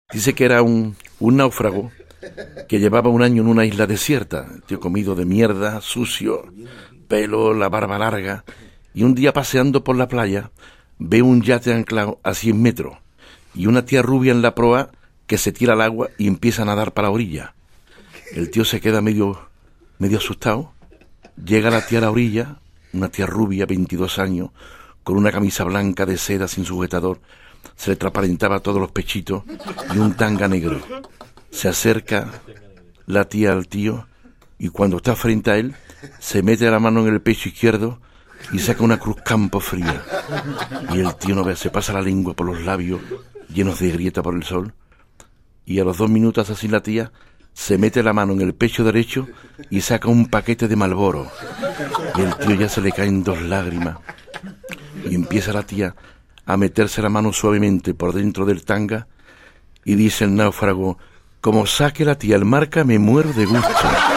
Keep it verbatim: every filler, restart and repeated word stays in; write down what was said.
Dice que era un, un náufrago que llevaba un año en una isla desierta, tío comido de mierda, sucio, pelo, la barba larga, y un día paseando por la playa ve un yate anclado a cien metros y una tía rubia en la proa que se tira al agua y empieza a nadar para la orilla. El tío se queda medio, medio asustado, llega la tía a la orilla, una tía rubia, veintidós años, con una camisa blanca de seda sin sujetador, se le transparentaba todos los pechitos y un tanga negro. Se acerca la tía al tío y cuando está frente a él se mete la mano en el pecho izquierdo y saca una cruz campo fría. Y el tío no ve, se pasa la lengua por los labios llenos de grieta por el sol y a los dos minutos así la tía se mete la mano en el pecho derecho y saca un paquete de Marlboro. Y el tío ya se le caen dos lágrimas y empieza la tía a meterse la mano suavemente por dentro del tanga y dice el náufrago: como saque la tía el marca me muero de gusto.